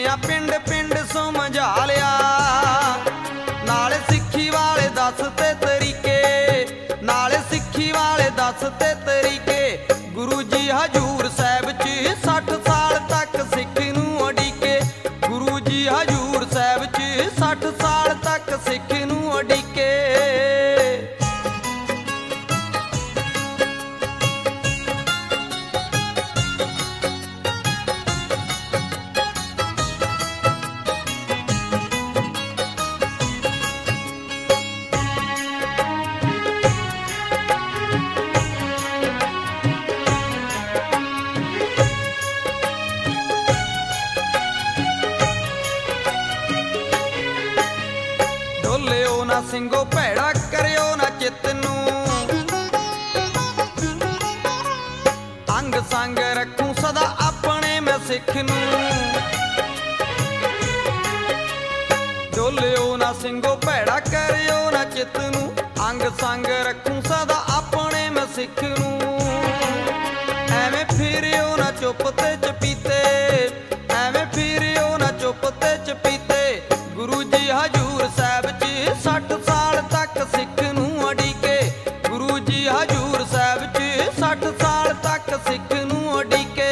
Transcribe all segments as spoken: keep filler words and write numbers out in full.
सुनिया पिंड पिंड समझा लिया, नाले सिक्खी वाले दसते तरीके, नाले सिक्खी वाले दसते तरीके। गुरु जी हजूर साहब च सठ साल तक सिख नूं उड़ीके, गुरु जी हजूर साहब च सठ साल तक सिख नूं उड़ीके। ढोलिओ ना ਸਿੰਘੋ ਭੈੜਾ ਕਰਿਓ ਨਾ ਚਿੱਤ ਨੂੰ, ਅੰਗ ਸੰਗ ਰੱਖੂੰ ਸਦਾ ਆਪਣੇ ਮੈਂ ਸਿੱਖ ਨੂੰ। ਢੋਲਿਓ ਨਾ ਸਿੰਘੋ ਭੈੜਾ ਕਰਿਓ ਨਾ ਚਿੱਤ ਨੂੰ, ਅੰਗ ਸੰਗ ਰੱਖੂੰ ਸਦਾ ਆਪਣੇ ਮੈਂ ਸਿੱਖ ਨੂੰ। ਐਵੇਂ ਫਿਰਿਓ ਨਾ ਚੁੱਪ ਤੇ ਚਪੀਤੇ, ਐਵੇਂ ਫਿਰਿਓ ਨਾ ਚੁੱਪ ਤੇ ਚਪੀਤੇ। ਗੁਰੂ ਜੀ ਹਜੂਰ ਸਾਹਿਬ ਚ ਸੱਠ ਸਾਲ ਤੱਕ ਸਿੱਖ ਨੂੰ ਉਡੀਕੇ, ਗੁਰੂ ਜੀ ਹਜੂਰ ਸਾਹਿਬ ਚ ਸੱਠ ਸਾਲ ਤੱਕ ਸਿੱਖ ਨੂੰ ਉਡੀਕੇ।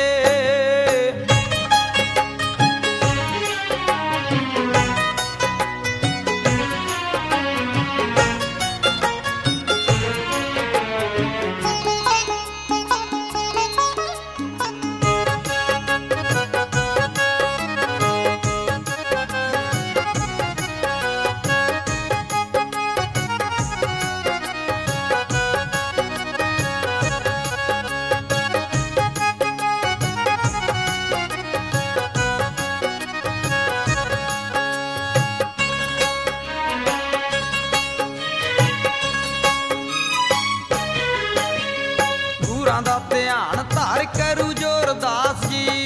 ਗੁਰਾਂ ਦਾ ਧਿਆਨ ਧਾਰ ਕਰੂ ਜੋਰਦਾਸ ਜੀ,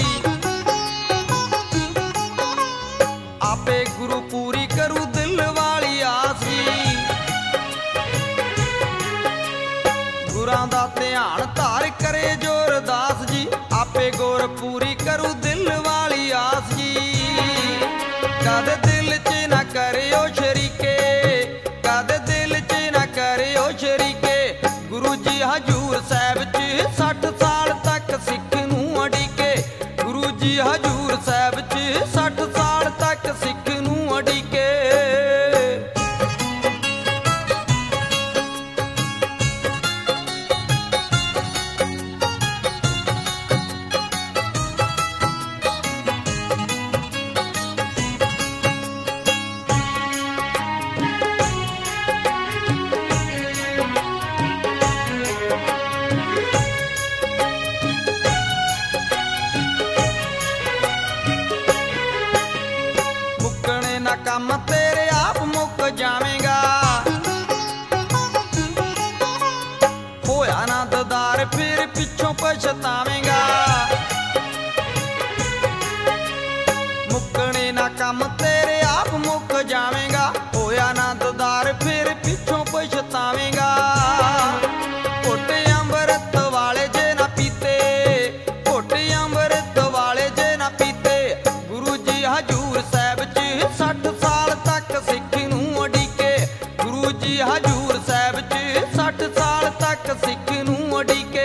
ਆਪੇ ਗੁਰੂ ਪੂਰੀ ਕਰੂ ਦਿਲ ਵਾਲੀ ਆਸ ਜੀ। ਗੁਰਾਂ ਦਾ ਧਿਆਨ ਧਾਰ ਕਰੇ ਜੋਰਦਾਸ ਜੀ, ਆਪੇ ਗੁਰ ਪੂਰੀ ਕਰੂ ਦਿਲ ਵਾਲੀ ਆਸ ਜੀ। ਕਦੇ ਦਿਲ 'ਚ ਨਾ ਕਰਿਓ ਸ਼ਰੀਕੇ, ਕਦੇ ਦਿਲ 'ਚ ਨਾ ਕਰਿਓ ਸ਼ਰੀਕੇ। ਗੁਰੂ ਜੀ ਹਜੂਰ ਸਾਹਿਬ ਚ ਸੱਠ ਸਾਲ ਤੱਕ ਸਿੱਖ ਨੂੰ ਉਡੀਕੇ, ਗੁਰੂ ਜੀ ਹਜੂਰ ਸਾਹਿਬ ਚ ਸੱਠ ਸਾਲ ਤੱਕ ਸਿੱਖ ਨੂੰ ਉਡੀਕੇ। ਮੁੱਕਣੇ ਨਾ ਕੰਮ ਤੇਰੇ ਆਪ ਮੁੱਕ ਜਾਵੇਂਗਾ, ਹੋਇਆ ਨਾ ਦਦਾਰ ਫਿਰ ਪਿੱਛੋਂ ਪਛਤਾਵੇਂਗਾ। ਮੁੱਕਣੇ ਨਾ ਕੰਮ ਤੇਰੇ ਆਪ ਮੁੱਕ ਜਾਵੇਂਗਾ, ਹੋਇਆ ਨਾ ਦਦਾਰ ਫਿਰ ਪਿੱਛੋਂ ਪਛਤਾਵੇਂਗਾ। ਘੁੱਟ ਅੰਮ੍ਰਿਤ ਵਾਲੇ ਜੇ ਨਾ ਪੀਤੇ, ਘੁੱਟ ਅੰਮ੍ਰਿਤ ਵਾਲੇ ਜੇ ਨਾ ਪੀਤੇ। ਗੁਰੂ ਜੀ ਹਜੂਰ ਸਾਹਿਬ ਚ ਸੱਠ ਸਾਲ ਤੱਕ ਸਿੱਖ ਨੂੰ ਉਡੀਕੇ, ਗੁਰੂ ਜੀ ਹਜੂਰ ਸਾਹਿਬ ਚ ਸੱਠ ਸਾਲ ਤੱਕ ਸਿੱਖ ਨੂੰ ਉਡੀਕੇ।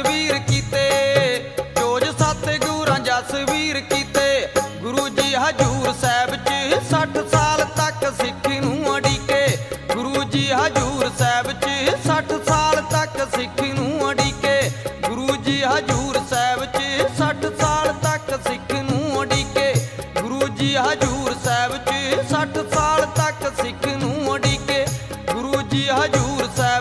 ਵੀਰ ਕੀਤੇ, ਜੋਜ ਸੱਤ ਗੁਰਾਂ ਜਸ ਵੀਰ ਕੀਤੇ। ਗੁਰੂ ਜੀ ਹਜੂਰ ਸਾਹਿਬ ਚ ਸੱਠ ਸਾਲ ਤੱਕ ਸਿੱਖ ਨੂੰ ਅੜੀਕੇ। ਗੁਰੂ ਜੀ ਹਜੂਰ ਸਾਹਿਬ ਚ ਸੱਠ ਸਾਲ ਤੱਕ ਸਿੱਖ ਨੂੰ ਅੜੀਕੇ। ਗੁਰੂ ਜੀ ਹਜੂਰ ਸਾਹਿਬ ਚ ਸੱਠ ਸਾਲ ਤੱਕ ਸਿੱਖ ਨੂੰ ਅੜੀਕੇ। ਗੁਰੂ ਜੀ ਹਜੂਰ ਸਾਹਿਬ ਚ ਸੱਠ ਸਾਲ ਤੱਕ ਸਿੱਖ ਨੂੰ ਅੜੀਕੇ। ਗੁਰੂ ਜੀ ਹਜੂਰ ਸਾਹਿਬ